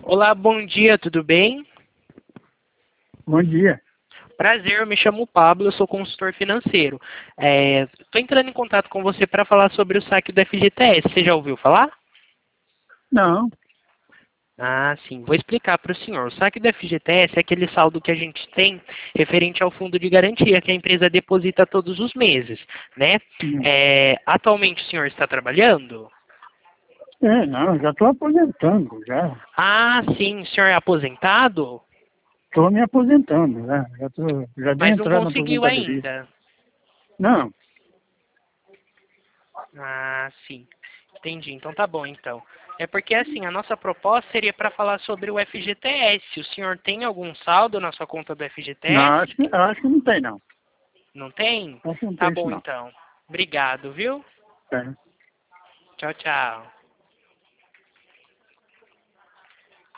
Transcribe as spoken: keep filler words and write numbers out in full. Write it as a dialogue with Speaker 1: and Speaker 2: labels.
Speaker 1: Olá, bom dia, tudo bem?
Speaker 2: Bom dia.
Speaker 1: Prazer, eu me chamo Pablo, eu sou consultor financeiro. Estou entrando em contato com você para falar sobre o saque do F G T S. Você já ouviu falar?
Speaker 2: Não,
Speaker 1: Ah, sim. Vou explicar para o senhor. O saque do F G T S é aquele saldo que a gente tem referente ao fundo de garantia que a empresa deposita todos os meses, né?
Speaker 2: não.
Speaker 1: É, atualmente o senhor está trabalhando?
Speaker 2: É, não, já estou aposentando, já.
Speaker 1: Ah, sim. O senhor é aposentado?
Speaker 2: Estou me aposentando, já. Já, tô, já dei
Speaker 1: Mas não
Speaker 2: entrada na
Speaker 1: conseguiu
Speaker 2: aposentadoria.
Speaker 1: ainda.
Speaker 2: Não,
Speaker 1: Ah, sim. Entendi. Então tá bom, então. É porque, assim, a nossa proposta seria para falar sobre o F G T S. O senhor tem algum saldo na sua conta do
Speaker 2: não,
Speaker 1: F G T S?
Speaker 2: acho que, acho que não tem, não.
Speaker 1: Não tem?
Speaker 2: Acho que não
Speaker 1: Tá
Speaker 2: tem isso,
Speaker 1: bom,
Speaker 2: não.
Speaker 1: então. Obrigado, viu?
Speaker 2: É.
Speaker 1: Tchau, tchau.